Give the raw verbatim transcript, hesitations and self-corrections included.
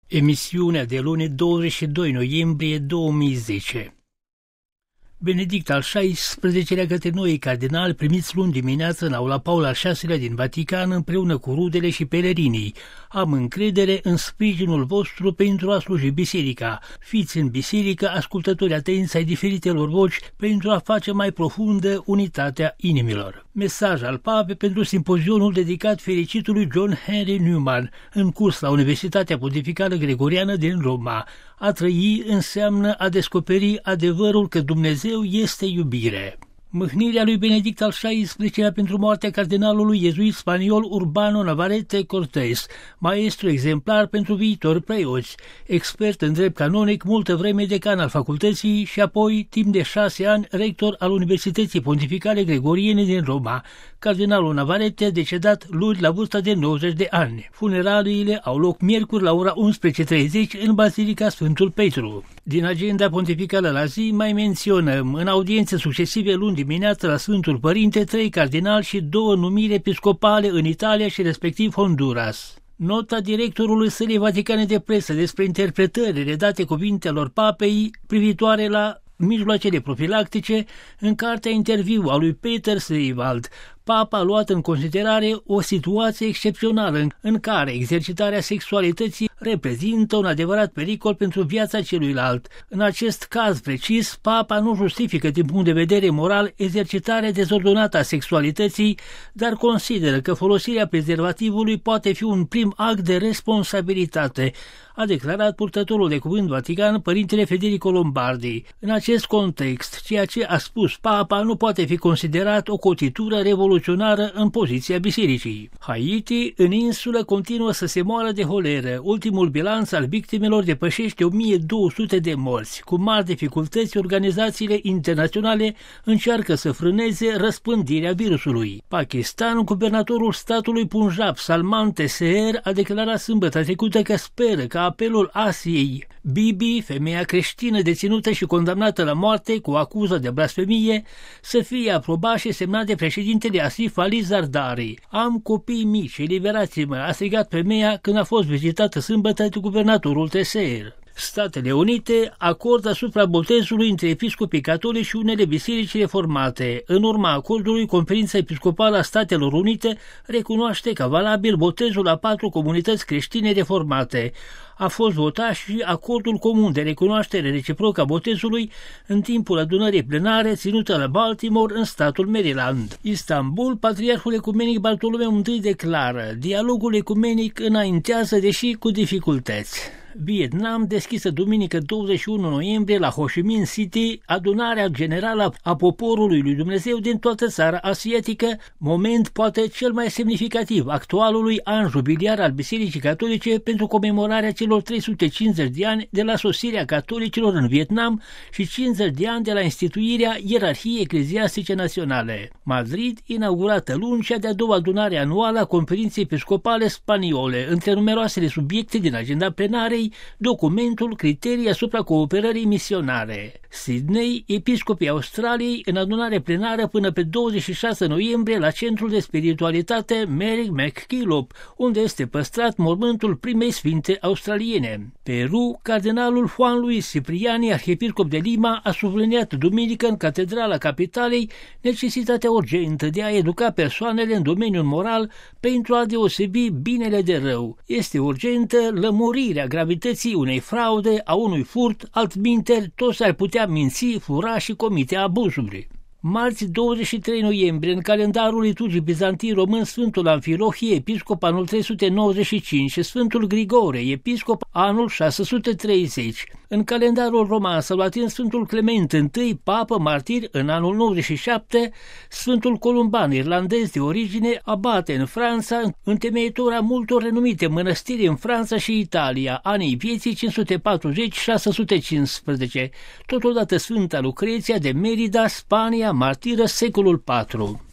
Emisiunea de luni douăzeci și doi noiembrie două mii zece. Benedict al șaisprezecelea către noi cardinali primiți luni dimineață în aula Paul al șaselea din Vatican împreună cu rudele și pelerinii. Am încredere în sprijinul vostru pentru a sluji biserica. Fiți în biserică ascultători atenți ai diferitelor voci pentru a face mai profundă unitatea inimilor. Mesaj al Papei pentru simpozionul dedicat fericitului John Henry Newman în curs la Universitatea Pontificală Gregoriană din Roma. A trăi înseamnă a descoperi adevărul că Dumnezeu este iubire. Mâhnirea lui Benedict al șaisprezecelea pentru moartea cardinalului iezuit spaniol Urbano Navarrete Cortés, maestru exemplar pentru viitori preoți, expert în drept canonic, multă vreme decan al facultății și apoi, timp de șase ani, rector al Universității Pontificale Gregoriene din Roma. Cardinalul Navarrete, decedat luni la vârsta de nouăzeci de ani. Funeraliile au loc miercuri la ora unsprezece și treizeci în Bazilica Sfântul Petru. Din agenda pontificală la zi mai menționăm în audiențe succesive luni dimineață la Sfântul Părinte trei cardinali și două numiri episcopale în Italia și respectiv Honduras. Nota directorului Sălii Vaticane de Presă despre interpretările date cuvintelor Papei privitoare la mijloacele profilactice în cartea interviu a lui Peter Seiwald. Papa a luat în considerare o situație excepțională în care exercitarea sexualității reprezintă un adevărat pericol pentru viața celuilalt. În acest caz precis, Papa nu justifică din punct de vedere moral exercitarea dezordonată a sexualității, dar consideră că folosirea prezervativului poate fi un prim act de responsabilitate, a declarat purtătorul de cuvânt Vatican, Părintele Federico Lombardi. În acest context, ceea ce a spus Papa nu poate fi considerat o cotitură revoluționară în poziția bisericii. Haiti, în insulă, continuă să se moară de holeră. Ultimul bilanț al victimelor depășește o mie două sute de morți. Cu mari dificultăți, organizațiile internaționale încearcă să frâneze răspândirea virusului. Pakistan, guvernatorul statului Punjab, Salman Taseer, a declarat sâmbătă trecută că speră că apelul Asiei Bibi, femeia creștină deținută și condamnată la moarte cu acuză de blasfemie, să fie aprobat și semnat de președintele Asif Ali Zardari. Am copii mici, eliberați-mă, a strigat femeia când a fost vizitată sâmbătă de guvernatorul Taseer. Statele Unite acordă asupra botezului între episcopii catolici și unele biserici reformate. În urma acordului, Conferința Episcopală a Statelor Unite recunoaște ca valabil botezul a patru comunități creștine reformate. A fost votat și acordul comun de recunoaștere reciprocă a botezului în timpul adunării plenare ținută la Baltimore, în statul Maryland. Istanbul, Patriarhul Ecumenic Bartolomeu I declară: dialogul ecumenic înaintează, deși cu dificultăți. Vietnam, deschisă duminică douăzeci și unu noiembrie la Ho Chi Minh City, adunarea generală a poporului lui Dumnezeu din toată țara asiatică, moment poate cel mai semnificativ actualului an jubiliar al Bisericii Catolice pentru comemorarea celor trei sute cincizeci de ani de la sosirea catolicilor în Vietnam și cincizeci de ani de la instituirea ierarhiei ecleziastice naționale. Madrid, inaugurată luni cea de-a doua adunare anuală a Conferinței Episcopale Spaniole, între numeroasele subiecte din agenda plenarei, documentul Criterii asupra cooperării misionare. Sydney, episcopii Australiei în adunare plenară până pe douăzeci și șase noiembrie la Centrul de Spiritualitate Mary MacKillop, unde este păstrat mormântul primei sfinte australiene. Peru, cardinalul Juan Luis Cipriani, arhiepiscop de Lima, a subliniat duminică în Catedrala Capitalei necesitatea urgentă de a educa persoanele în domeniul moral pentru a deosebi binele de rău. Este urgentă lămurirea gravității unei fraude, a unui furt, altminteri toți ar putea minți, fura și comite abuzuri. Marți douăzeci și trei noiembrie, în calendarul liturgiei bizantin român, Sfântul Amfilohie, episcop anul trei sute nouăzeci și cinci și Sfântul Grigore, episcop anul șase sute treizeci. În calendarul roman salvatin, Sfântul Clement I, papă martir în anul nouăzeci și șapte, Sfântul Columban, irlandez de origine, abate în Franța, întemeitor a multor renumite mănăstiri în Franța și Italia, anii vieții cinci sute patruzeci - șase sute cincisprezece. Totodată Sfânta Lucreția de Merida, Spania, martiră, secolul patru.